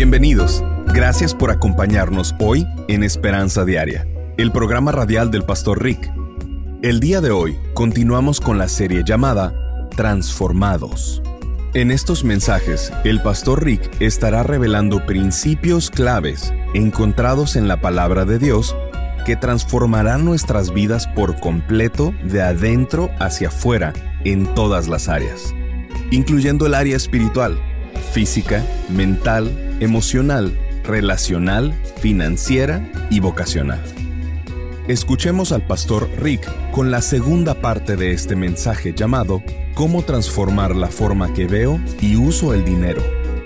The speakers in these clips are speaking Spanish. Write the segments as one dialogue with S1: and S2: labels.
S1: Bienvenidos. Gracias por acompañarnos hoy en Esperanza Diaria, el programa radial del Pastor Rick. El día de hoy continuamos con la serie llamada Transformados. En estos mensajes, el Pastor Rick estará revelando principios claves encontrados en la Palabra de Dios que transformarán nuestras vidas por completo de adentro hacia afuera en todas las áreas, incluyendo el área espiritual, física, mental, emocional, relacional, financiera y vocacional. Escuchemos al Pastor Rick con la segunda parte de este mensaje llamado Cómo transformar la forma que veo y uso el dinero.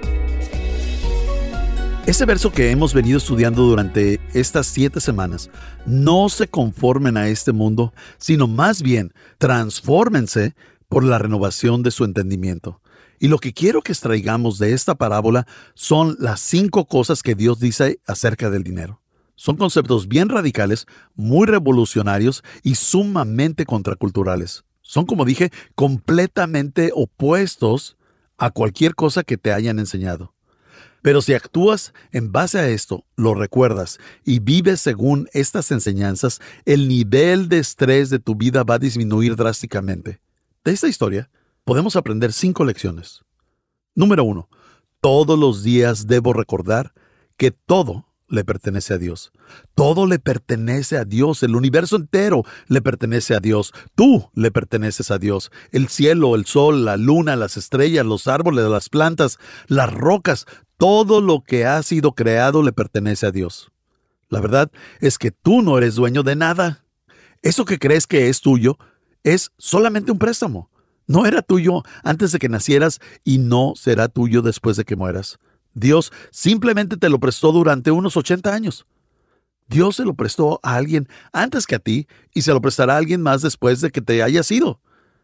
S2: Ese verso que hemos venido estudiando durante estas 7 semanas: no se conformen a este mundo, sino más bien transfórmense por la renovación de su entendimiento. Y lo que quiero que extraigamos de esta parábola son las 5 cosas que Dios dice acerca del dinero. Son conceptos bien radicales, muy revolucionarios y sumamente contraculturales. Son, como dije, completamente opuestos a cualquier cosa que te hayan enseñado. Pero si actúas en base a esto, lo recuerdas y vives según estas enseñanzas, el nivel de estrés de tu vida va a disminuir drásticamente. De esta historia podemos aprender 5 lecciones. Número 1. Todos los días debo recordar que todo le pertenece a Dios. Todo le pertenece a Dios. El universo entero le pertenece a Dios. Tú le perteneces a Dios. El cielo, el sol, la luna, las estrellas, los árboles, las plantas, las rocas, todo lo que ha sido creado le pertenece a Dios. La verdad es que tú no eres dueño de nada. Eso que crees que es tuyo es solamente un préstamo. No era tuyo antes de que nacieras y no será tuyo después de que mueras. Dios simplemente te lo prestó durante unos 80 años. Dios se lo prestó a alguien antes que a ti y se lo prestará a alguien más después de que te hayas ido.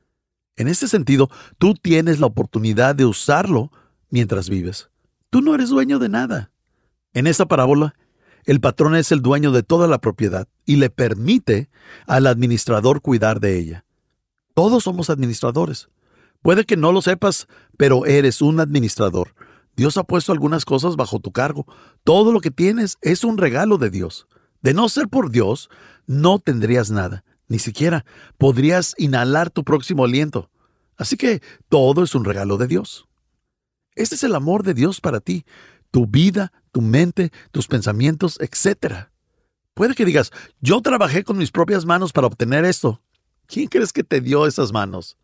S2: En este sentido, tú tienes la oportunidad de usarlo mientras vives. Tú no eres dueño de nada. En esta parábola, el patrón es el dueño de toda la propiedad y le permite al administrador cuidar de ella. Todos somos administradores. Puede que no lo sepas, pero eres un administrador. Dios ha puesto algunas cosas bajo tu cargo. Todo lo que tienes es un regalo de Dios. De no ser por Dios, no tendrías nada. Ni siquiera podrías inhalar tu próximo aliento. Así que todo es un regalo de Dios. Este es el amor de Dios para ti. Tu vida, tu mente, tus pensamientos, etc. Puede que digas: yo trabajé con mis propias manos para obtener esto. ¿Quién crees que te dio esas manos?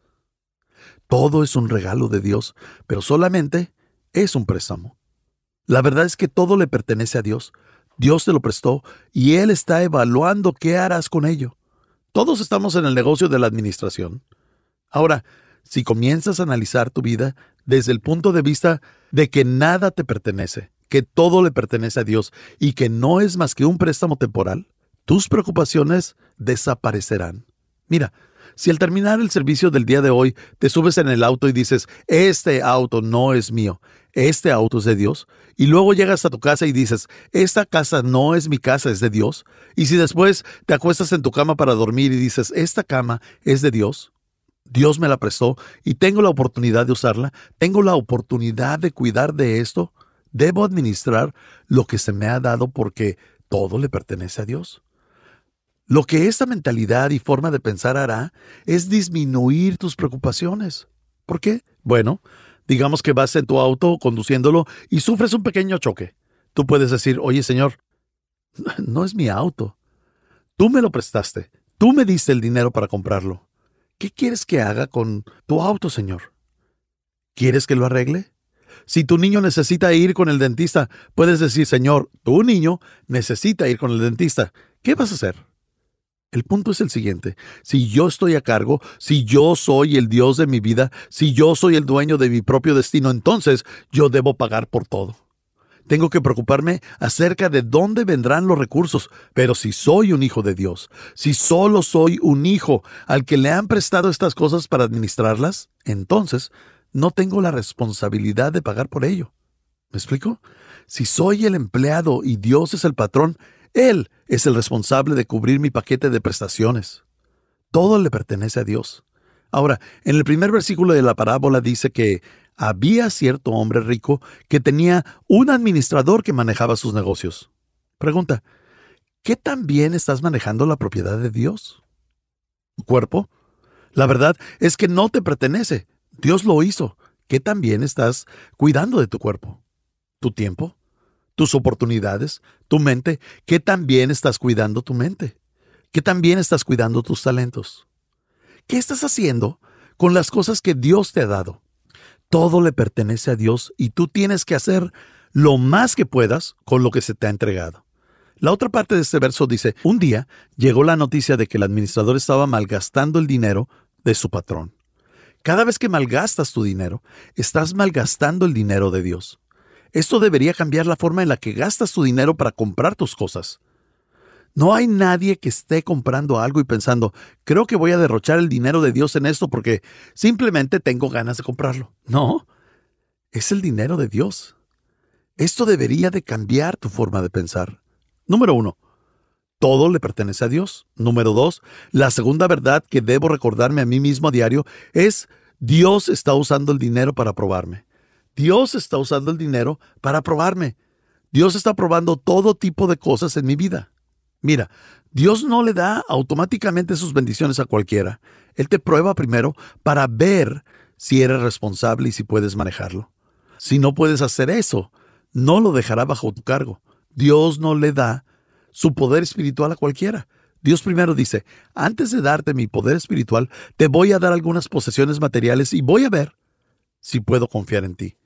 S2: Todo es un regalo de Dios, pero solamente es un préstamo. La verdad es que todo le pertenece a Dios. Dios te lo prestó y Él está evaluando qué harás con ello. Todos estamos en el negocio de la administración. Ahora, si comienzas a analizar tu vida desde el punto de vista de que nada te pertenece, que todo le pertenece a Dios y que no es más que un préstamo temporal, tus preocupaciones desaparecerán. Mira, si al terminar el servicio del día de hoy te subes en el auto y dices: este auto no es mío, este auto es de Dios, y luego llegas a tu casa y dices: esta casa no es mi casa, es de Dios, y si después te acuestas en tu cama para dormir y dices: esta cama es de Dios, Dios me la prestó y tengo la oportunidad de usarla, tengo la oportunidad de cuidar de esto, debo administrar lo que se me ha dado porque todo le pertenece a Dios. Lo que esta mentalidad y forma de pensar hará es disminuir tus preocupaciones. ¿Por qué? Bueno, digamos que vas en tu auto conduciéndolo y sufres un pequeño choque. Tú puedes decir: oye, Señor, no es mi auto. Tú me lo prestaste. Tú me diste el dinero para comprarlo. ¿Qué quieres que haga con tu auto, Señor? ¿Quieres que lo arregle? Si tu niño necesita ir con el dentista, puedes decir: Señor, tu niño necesita ir con el dentista. ¿Qué vas a hacer? El punto es el siguiente: si yo estoy a cargo, si yo soy el Dios de mi vida, si yo soy el dueño de mi propio destino, entonces yo debo pagar por todo. Tengo que preocuparme acerca de dónde vendrán los recursos, pero si soy un hijo de Dios, si solo soy un hijo al que le han prestado estas cosas para administrarlas, entonces no tengo la responsabilidad de pagar por ello. ¿Me explico? Si soy el empleado y Dios es el patrón, Él es el responsable de cubrir mi paquete de prestaciones. Todo le pertenece a Dios. Ahora, en el primer versículo de la parábola dice que Había cierto hombre rico que tenía un administrador que manejaba sus negocios. Pregunta, ¿qué tan bien estás manejando la propiedad de Dios? ¿Tu cuerpo? La verdad es que no te pertenece. Dios lo hizo. ¿Qué tan bien estás cuidando de tu cuerpo? ¿Tu tiempo? ¿Tus oportunidades? ¿Tu mente? ¿Qué tan bien estás cuidando tu mente? ¿Qué tan bien estás cuidando tus talentos? ¿Qué estás haciendo con las cosas que Dios te ha dado? Todo le pertenece a Dios y tú tienes que hacer lo más que puedas con lo que se te ha entregado. La otra parte de este verso dice, un día llegó la noticia de que el administrador estaba malgastando el dinero de su patrón. Cada vez que malgastas tu dinero, estás malgastando el dinero de Dios. Esto debería cambiar la forma en la que gastas tu dinero para comprar tus cosas. No hay nadie que esté comprando algo y pensando, creo que voy a derrochar el dinero de Dios en esto porque simplemente tengo ganas de comprarlo. No, es el dinero de Dios. Esto debería de cambiar tu forma de pensar. Número 1, todo le pertenece a Dios. Número 2, la segunda verdad que debo recordarme a mí mismo a diario es, Dios está usando el dinero para probarme. Dios está usando el dinero para probarme. Dios está probando todo tipo de cosas en mi vida. Mira, Dios no le da automáticamente sus bendiciones a cualquiera. Él te prueba primero para ver si eres responsable y si puedes manejarlo. Si no puedes hacer eso, no lo dejará bajo tu cargo. Dios no le da su poder espiritual a cualquiera. Dios primero dice, antes de darte mi poder espiritual, te voy a dar algunas posesiones materiales y voy a ver si puedo confiar en ti.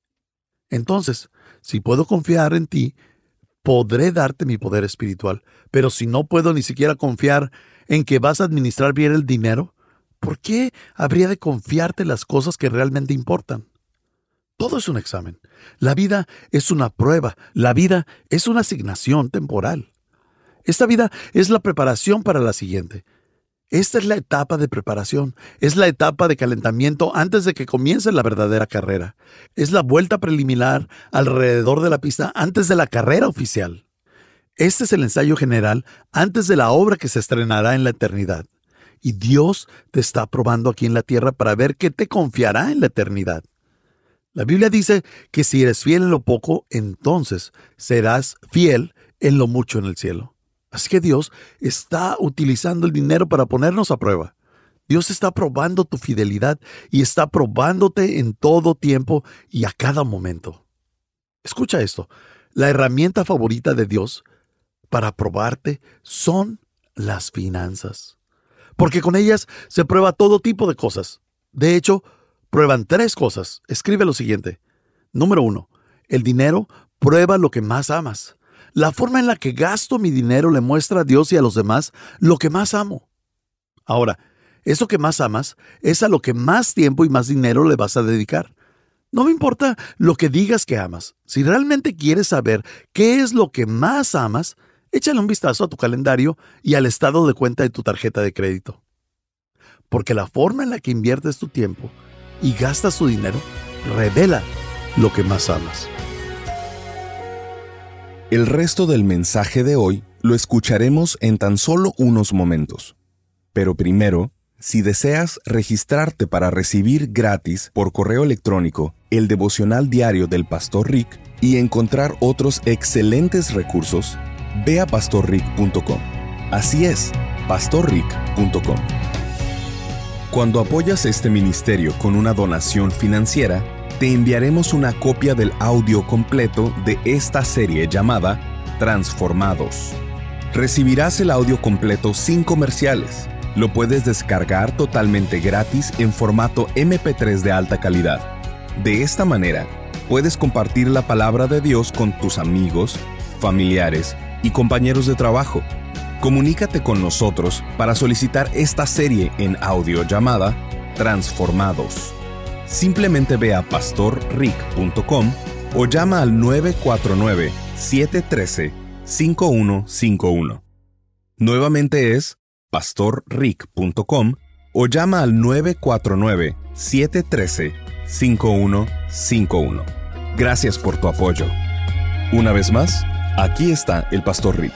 S2: Entonces, si puedo confiar en ti, podré darte mi poder espiritual, pero si no puedo ni siquiera confiar en que vas a administrar bien el dinero, ¿por qué habría de confiarte las cosas que realmente importan? Todo es un examen. La vida es una prueba. La vida es una asignación temporal. Esta vida es la preparación para la siguiente. Esta es la etapa de preparación. Es la etapa de calentamiento antes de que comience la verdadera carrera. Es la vuelta preliminar alrededor de la pista antes de la carrera oficial. Este es el ensayo general antes de la obra que se estrenará en la eternidad. Y Dios te está probando aquí en la tierra para ver qué te confiará en la eternidad. La Biblia dice que si eres fiel en lo poco, entonces serás fiel en lo mucho en el cielo. Así que Dios está utilizando el dinero para ponernos a prueba. Dios está probando tu fidelidad y está probándote en todo tiempo y a cada momento. Escucha esto. La herramienta favorita de Dios para probarte son las finanzas. Porque con ellas se prueba todo tipo de cosas. De hecho, prueban 3 cosas. Escribe lo siguiente. Número 1. El dinero prueba lo que más amas. La forma en la que gasto mi dinero le muestra a Dios y a los demás lo que más amo. Ahora, eso que más amas es a lo que más tiempo y más dinero le vas a dedicar. No me importa lo que digas que amas. Si realmente quieres saber qué es lo que más amas, échale un vistazo a tu calendario y al estado de cuenta de tu tarjeta de crédito. Porque la forma en la que inviertes tu tiempo y gastas tu dinero revela lo que más amas.
S1: El resto del mensaje de hoy lo escucharemos en tan solo unos momentos. Pero primero, si deseas registrarte para recibir gratis por correo electrónico el devocional diario del Pastor Rick y encontrar otros excelentes recursos, ve a pastorrick.com. Así es, pastorrick.com. Cuando apoyas este ministerio con una donación financiera, te enviaremos una copia del audio completo de esta serie llamada Transformados. Recibirás el audio completo sin comerciales. Lo puedes descargar totalmente gratis en formato MP3 de alta calidad. De esta manera, puedes compartir la palabra de Dios con tus amigos, familiares y compañeros de trabajo. Comunícate con nosotros para solicitar esta serie en audio llamada Transformados. Simplemente ve a pastorrick.com o llama al 949-713-5151. Nuevamente es pastorrick.com o llama al 949-713-5151. Gracias por tu apoyo. Una vez más, aquí está el Pastor Rick.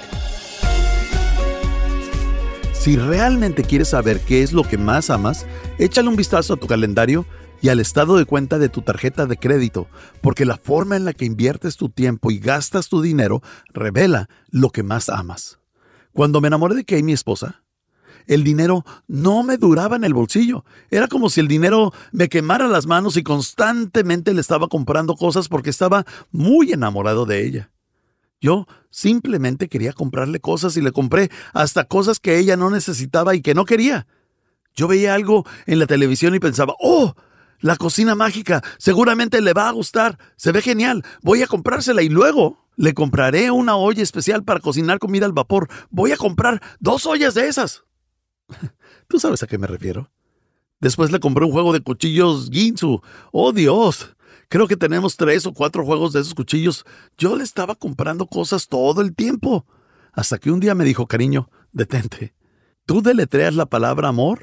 S2: Si realmente quieres saber qué es lo que más amas, échale un vistazo a tu calendario y al estado de cuenta de tu tarjeta de crédito, porque la forma en la que inviertes tu tiempo y gastas tu dinero revela lo que más amas. Cuando me enamoré de Kay, mi esposa, el dinero no me duraba en el bolsillo. Era como si el dinero me quemara las manos y constantemente le estaba comprando cosas porque estaba muy enamorado de ella. Yo simplemente quería comprarle cosas y le compré hasta cosas que ella no necesitaba y que no quería. Yo veía algo en la televisión y pensaba, ¡oh! La cocina mágica, seguramente le va a gustar, se ve genial, voy a comprársela y luego le compraré una olla especial para cocinar comida al vapor. Voy a comprar 2 ollas de esas. ¿Tú sabes a qué me refiero? Después le compré un juego de cuchillos Ginsu. ¡Oh, Dios! Creo que tenemos 3 o 4 juegos de esos cuchillos. Yo le estaba comprando cosas todo el tiempo. Hasta que un día me dijo, cariño, detente. ¿Tú deletreas la palabra amor?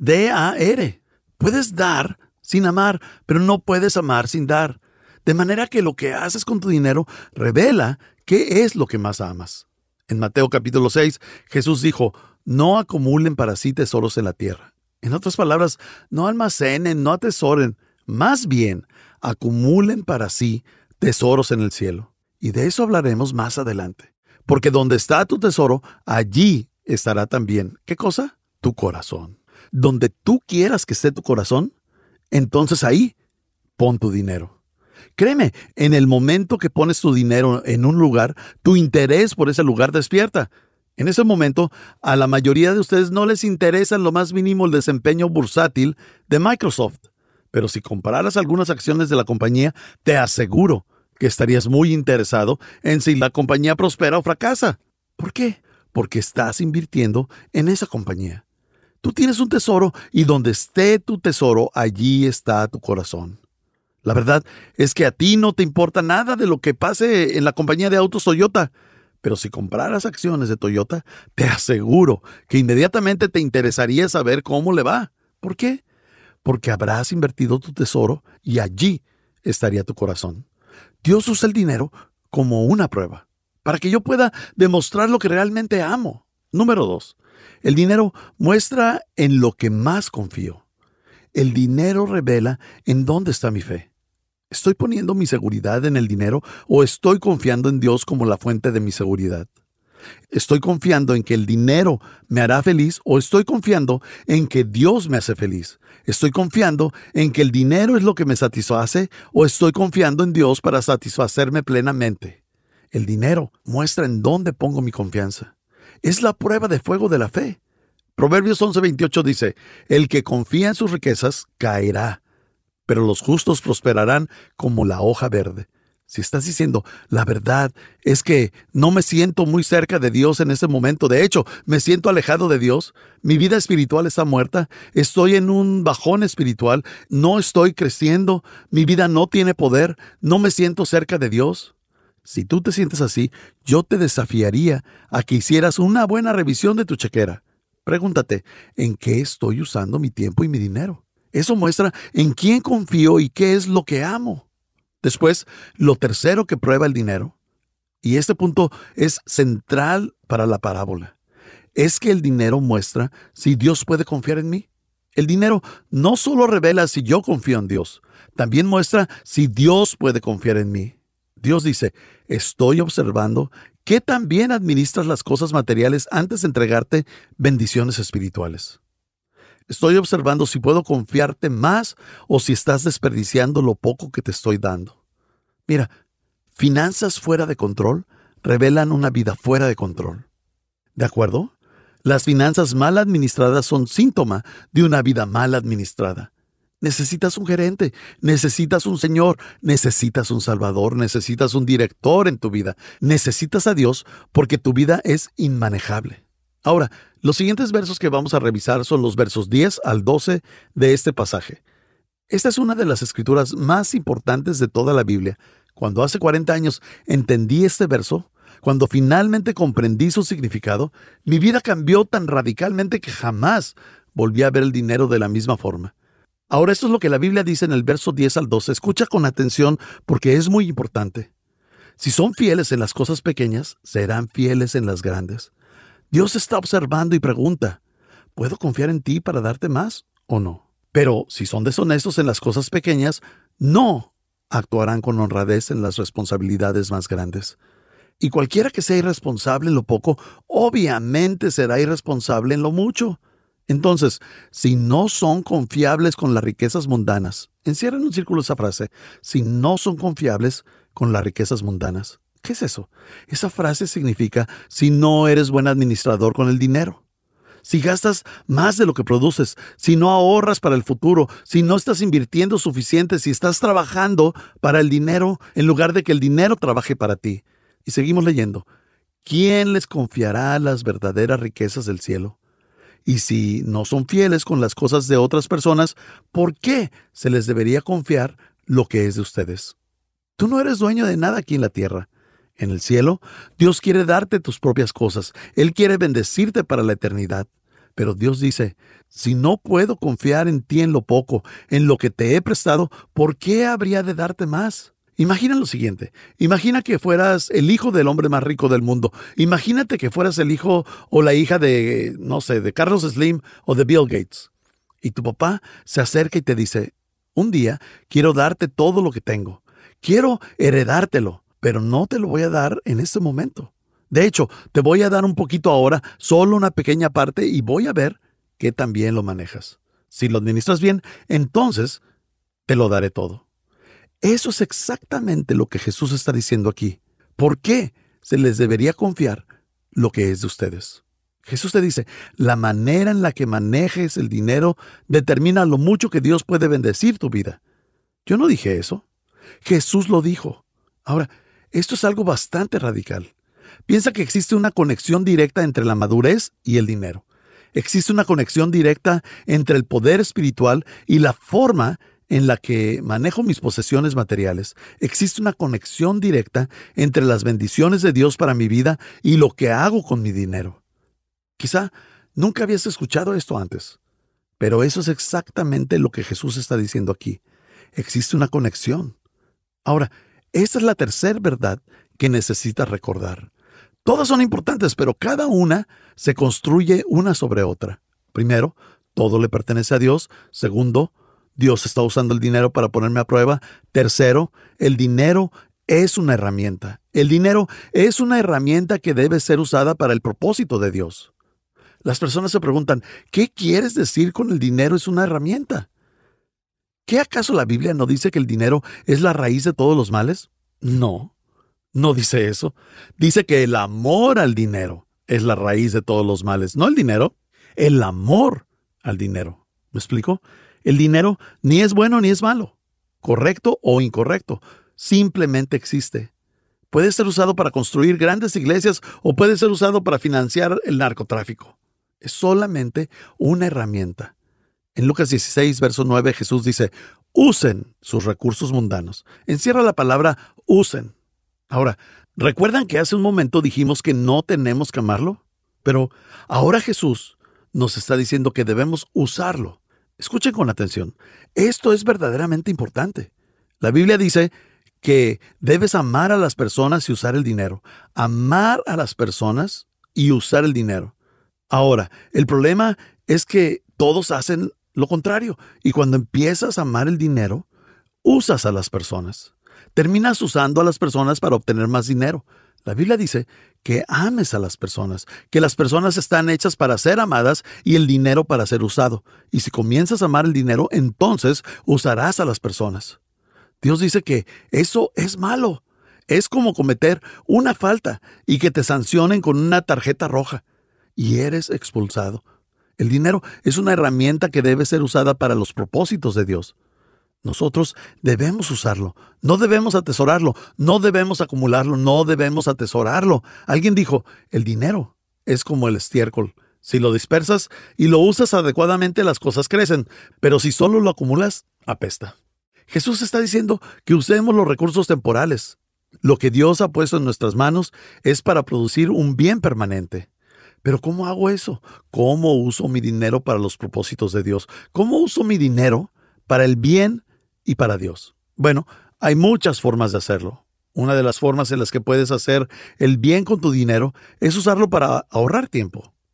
S2: D-A-R. Puedes dar sin amar, pero no puedes amar sin dar. De manera que lo que haces con tu dinero revela qué es lo que más amas. En Mateo capítulo 6, Jesús dijo, no acumulen para sí tesoros en la tierra. En otras palabras, no almacenen, no atesoren. Más bien, acumulen para sí tesoros en el cielo. Y de eso hablaremos más adelante. Porque donde está tu tesoro, allí estará también, ¿qué cosa? Tu corazón. Donde tú quieras que esté tu corazón, entonces ahí pon tu dinero. Créeme, en el momento que pones tu dinero en un lugar, tu interés por ese lugar despierta. En ese momento, a la mayoría de ustedes no les interesa en lo más mínimo el desempeño bursátil de Microsoft. Pero si compararas algunas acciones de la compañía, te aseguro que estarías muy interesado en si la compañía prospera o fracasa. ¿Por qué? Porque estás invirtiendo en esa compañía. Tú tienes un tesoro y donde esté tu tesoro, allí está tu corazón. La verdad es que a ti no te importa nada de lo que pase en la compañía de autos Toyota. Pero si compraras acciones de Toyota, te aseguro que inmediatamente te interesaría saber cómo le va. ¿Por qué? Porque habrás invertido tu tesoro y allí estaría tu corazón. Dios usa el dinero como una prueba, para que yo pueda demostrar lo que realmente amo. Número 2. El dinero muestra en lo que más confío. El dinero revela en dónde está mi fe. ¿Estoy poniendo mi seguridad en el dinero o estoy confiando en Dios como la fuente de mi seguridad? ¿Estoy confiando en que el dinero me hará feliz o estoy confiando en que Dios me hace feliz? ¿Estoy confiando en que el dinero es lo que me satisface o estoy confiando en Dios para satisfacerme plenamente? El dinero muestra en dónde pongo mi confianza. Es la prueba de fuego de la fe. Proverbios 11:28 dice, el que confía en sus riquezas caerá, pero los justos prosperarán como la hoja verde. Si estás diciendo, la verdad es que no me siento muy cerca de Dios en este momento, de hecho, me siento alejado de Dios, mi vida espiritual está muerta, estoy en un bajón espiritual, no estoy creciendo, mi vida no tiene poder, no me siento cerca de Dios. Si tú te sientes así, yo te desafiaría a que hicieras una buena revisión de tu chequera. Pregúntate, ¿en qué estoy usando mi tiempo y mi dinero? Eso muestra en quién confío y qué es lo que amo. Después, lo tercero que prueba el dinero, y este punto es central para la parábola, es que el dinero muestra si Dios puede confiar en mí. El dinero no solo revela si yo confío en Dios, también muestra si Dios puede confiar en mí. Dios dice, estoy observando que también administras las cosas materiales antes de entregarte bendiciones espirituales. Estoy observando si puedo confiarte más o si estás desperdiciando lo poco que te estoy dando. Mira, finanzas fuera de control revelan una vida fuera de control. ¿De acuerdo? Las finanzas mal administradas son síntoma de una vida mal administrada. Necesitas un gerente, necesitas un señor, necesitas un salvador, necesitas un director en tu vida. Necesitas a Dios porque tu vida es inmanejable. Ahora, los siguientes versos que vamos a revisar son los versos 10 al 12 de este pasaje. Esta es una de las escrituras más importantes de toda la Biblia. Cuando hace 40 años entendí este verso, cuando finalmente comprendí su significado, mi vida cambió tan radicalmente que jamás volví a ver el dinero de la misma forma. Ahora, esto es lo que la Biblia dice en el verso 10 al 12. Escucha con atención porque es muy importante. Si son fieles en las cosas pequeñas, serán fieles en las grandes. Dios está observando y pregunta, ¿puedo confiar en ti para darte más o no? Pero si son deshonestos en las cosas pequeñas, no actuarán con honradez en las responsabilidades más grandes. Y cualquiera que sea irresponsable en lo poco, obviamente será irresponsable en lo mucho. Entonces, si no son confiables con las riquezas mundanas, encierra en un círculo esa frase, si no son confiables con las riquezas mundanas. ¿Qué es eso? Esa frase significa si no eres buen administrador con el dinero. Si gastas más de lo que produces, si no ahorras para el futuro, si no estás invirtiendo suficiente, si estás trabajando para el dinero en lugar de que el dinero trabaje para ti. Y seguimos leyendo. ¿Quién les confiará las verdaderas riquezas del cielo? Y si no son fieles con las cosas de otras personas, ¿por qué se les debería confiar lo que es de ustedes? Tú no eres dueño de nada aquí en la tierra. En el cielo, Dios quiere darte tus propias cosas. Él quiere bendecirte para la eternidad. Pero Dios dice, si no puedo confiar en ti en lo poco, en lo que te he prestado, ¿por qué habría de darte más? Imagina lo siguiente. Imagina que fueras el hijo del hombre más rico del mundo. Imagínate que fueras el hijo o la hija de, no sé, de Carlos Slim o de Bill Gates. Y tu papá se acerca y te dice, un día quiero darte todo lo que tengo. Quiero heredártelo. Pero no te lo voy a dar en este momento. De hecho, te voy a dar un poquito ahora, solo una pequeña parte, y voy a ver que también lo manejas. Si lo administras bien, entonces te lo daré todo. Eso es exactamente lo que Jesús está diciendo aquí. ¿Por qué se les debería confiar lo que es de ustedes? Jesús te dice, la manera en la que manejes el dinero determina lo mucho que Dios puede bendecir tu vida. Yo no dije eso. Jesús lo dijo. Ahora, esto es algo bastante radical. Piensa que existe una conexión directa entre la madurez y el dinero. Existe una conexión directa entre el poder espiritual y la forma en la que manejo mis posesiones materiales. Existe una conexión directa entre las bendiciones de Dios para mi vida y lo que hago con mi dinero. Quizá nunca habías escuchado esto antes, pero eso es exactamente lo que Jesús está diciendo aquí. Existe una conexión. Ahora, esta es la tercera verdad que necesitas recordar. Todas son importantes, pero cada una se construye una sobre otra. Primero, todo le pertenece a Dios. Segundo, Dios está usando el dinero para ponerme a prueba. Tercero, el dinero es una herramienta. El dinero es una herramienta que debe ser usada para el propósito de Dios. Las personas se preguntan, ¿qué quieres decir con el dinero es una herramienta? ¿Qué acaso la Biblia no dice que el dinero es la raíz de todos los males? No, no dice eso. Dice que el amor al dinero es la raíz de todos los males. No el dinero, el amor al dinero. ¿Me explico? El dinero ni es bueno ni es malo, correcto o incorrecto. Simplemente existe. Puede ser usado para construir grandes iglesias o puede ser usado para financiar el narcotráfico. Es solamente una herramienta. En Lucas 16, verso 9, Jesús dice, usen sus recursos mundanos. Encierra la palabra usen. Ahora, ¿recuerdan que hace un momento dijimos que no tenemos que amarlo? Pero ahora Jesús nos está diciendo que debemos usarlo. Escuchen con atención. Esto es verdaderamente importante. La Biblia dice que debes amar a las personas y usar el dinero. Amar a las personas y usar el dinero. Ahora, el problema es que todos hacen lo contrario. Y cuando empiezas a amar el dinero, usas a las personas. Terminas usando a las personas para obtener más dinero. La Biblia dice que ames a las personas, que las personas están hechas para ser amadas y el dinero para ser usado. Y si comienzas a amar el dinero, entonces usarás a las personas. Dios dice que eso es malo. Es como cometer una falta y que te sancionen con una tarjeta roja. Y eres expulsado. El dinero es una herramienta que debe ser usada para los propósitos de Dios. Nosotros debemos usarlo. No debemos atesorarlo. No debemos acumularlo. No debemos atesorarlo. Alguien dijo, el dinero es como el estiércol. Si lo dispersas y lo usas adecuadamente, las cosas crecen. Pero si solo lo acumulas, apesta. Jesús está diciendo que usemos los recursos temporales. Lo que Dios ha puesto en nuestras manos es para producir un bien permanente. Pero ¿cómo hago eso? ¿Cómo uso mi dinero para los propósitos de Dios? ¿Cómo uso mi dinero para el bien y para Dios? Bueno, hay muchas formas de hacerlo. Una de las formas en las que puedes hacer el bien con tu dinero es usarlo para ahorrar tiempo.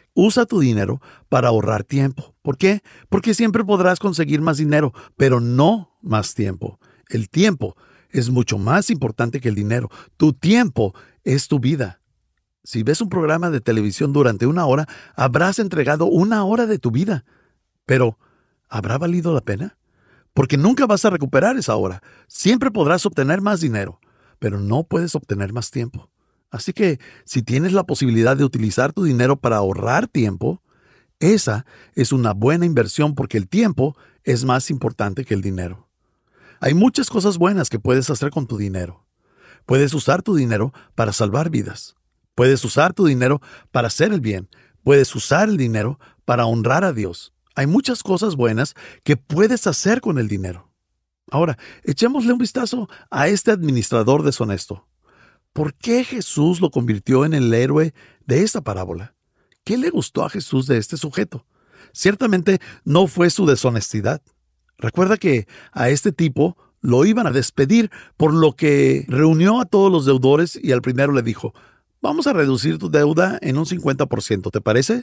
S2: Usa tu dinero para ahorrar tiempo. ¿Por qué? Porque siempre podrás conseguir más dinero, pero no más tiempo. El tiempo es mucho más importante que el dinero. Tu tiempo es tu vida. Si ves un programa de televisión durante 1 hora, habrás entregado 1 hora de tu vida. Pero, ¿habrá valido la pena? Porque nunca vas a recuperar esa hora. Siempre podrás obtener más dinero, pero no puedes obtener más tiempo. Así que, si tienes la posibilidad de utilizar tu dinero para ahorrar tiempo, esa es una buena inversión porque el tiempo es más importante que el dinero. Hay muchas cosas buenas que puedes hacer con tu dinero. Puedes usar tu dinero para salvar vidas. Puedes usar tu dinero para hacer el bien. Puedes usar el dinero para honrar a Dios. Hay muchas cosas buenas que puedes hacer con el dinero. Ahora, echémosle un vistazo a este administrador deshonesto. ¿Por qué Jesús lo convirtió en el héroe de esta parábola? ¿Qué le gustó a Jesús de este sujeto? Ciertamente no fue su deshonestidad. Recuerda que a este tipo lo iban a despedir, por lo que reunió a todos los deudores y al primero le dijo: vamos a reducir tu deuda en un 50%, ¿te parece?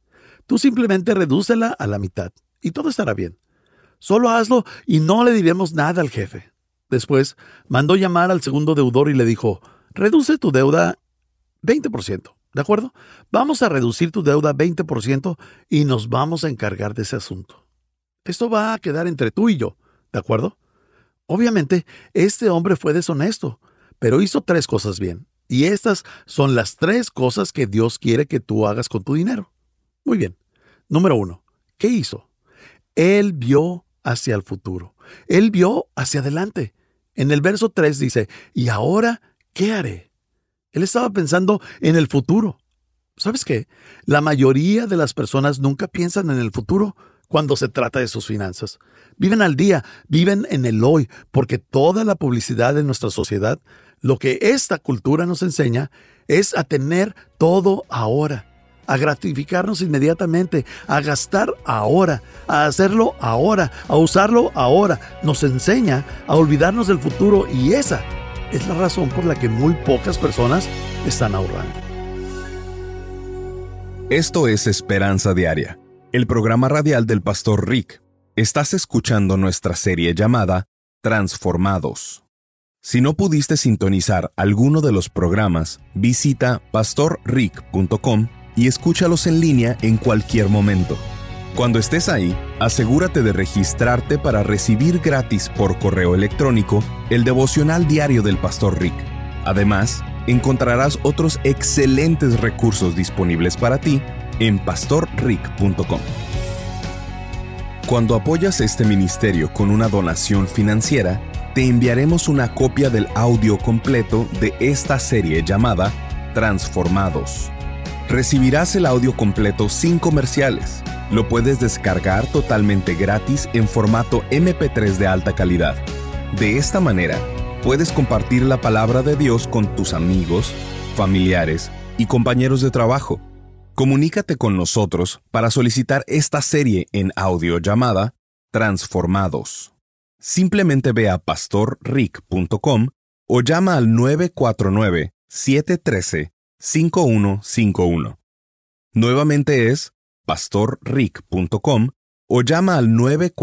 S2: Tú simplemente redúcela a la mitad y todo estará bien. Solo hazlo y no le diremos nada al jefe. Después mandó llamar al segundo deudor y le dijo: reduce tu deuda 20%, ¿de acuerdo? Vamos a reducir tu deuda 20% y nos vamos a encargar de ese asunto. Esto va a quedar entre tú y yo, ¿de acuerdo? Obviamente, este hombre fue deshonesto, pero hizo 3 cosas bien. Y estas son las 3 cosas que Dios quiere que tú hagas con tu dinero. Muy bien. Número 1. ¿Qué hizo? Él vio hacia el futuro. Él vio hacia adelante. En el verso 3 dice: ¿y ahora qué haré? Él estaba pensando en el futuro. ¿Sabes qué? La mayoría de las personas nunca piensan en el futuro cuando se trata de sus finanzas. Viven al día, viven en el hoy, porque toda la publicidad de nuestra sociedad, lo que esta cultura nos enseña, es a tener todo ahora, a gratificarnos inmediatamente, a gastar ahora, a hacerlo ahora, a usarlo ahora. Nos enseña a olvidarnos del futuro y esa es la razón por la que muy pocas personas están ahorrando.
S1: Esto es Esperanza Diaria, el programa radial del Pastor Rick. Estás escuchando nuestra serie llamada Transformados. Si no pudiste sintonizar alguno de los programas, visita pastorrick.com y escúchalos en línea en cualquier momento. Cuando estés ahí, asegúrate de registrarte para recibir gratis por correo electrónico el devocional diario del Pastor Rick. Además, encontrarás otros excelentes recursos disponibles para ti en pastorrick.com. Cuando apoyas este ministerio con una donación financiera, te enviaremos una copia del audio completo de esta serie llamada Transformados. Recibirás el audio completo sin comerciales. Lo puedes descargar totalmente gratis en formato MP3 de alta calidad. De esta manera, puedes compartir la palabra de Dios con tus amigos, familiares y compañeros de trabajo. Comunícate con nosotros para solicitar esta serie en audio llamada Transformados. Simplemente ve a pastorrick.com o llama al 949-713-5151. Nuevamente es pastorrick.com o llama al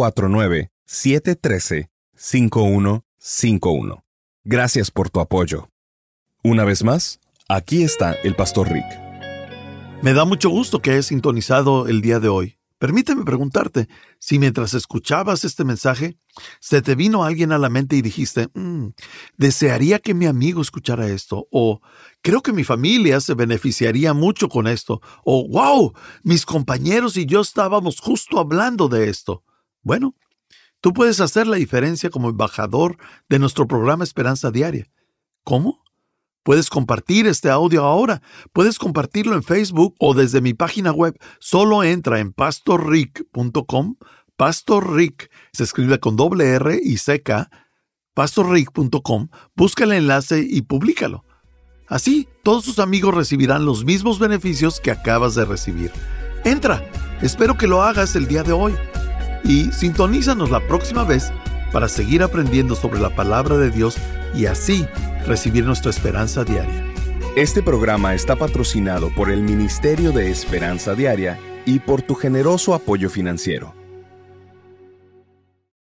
S1: 949-713-5151. Gracias por tu apoyo. Una vez más, aquí está el Pastor Rick.
S2: Me da mucho gusto que hayas sintonizado el día de hoy. Permíteme preguntarte si mientras escuchabas este mensaje, se te vino alguien a la mente y dijiste: desearía que mi amigo escuchara esto, o creo que mi familia se beneficiaría mucho con esto, o wow, mis compañeros y yo estábamos justo hablando de esto. Bueno, tú puedes hacer la diferencia como embajador de nuestro programa Esperanza Diaria. ¿Cómo? Puedes compartir este audio ahora. Puedes compartirlo en Facebook o desde mi página web. Solo entra en pastorrick.com. Pastor Rick se escribe con doble R y CK. pastorrick.com. Busca el enlace y públicalo. Así, todos tus amigos recibirán los mismos beneficios que acabas de recibir. Entra. Espero que lo hagas el día de hoy. Y sintonízanos la próxima vez para seguir aprendiendo sobre la palabra de Dios y así recibir nuestra esperanza diaria.
S1: Este programa está patrocinado por el Ministerio de Esperanza Diaria y por tu generoso apoyo financiero.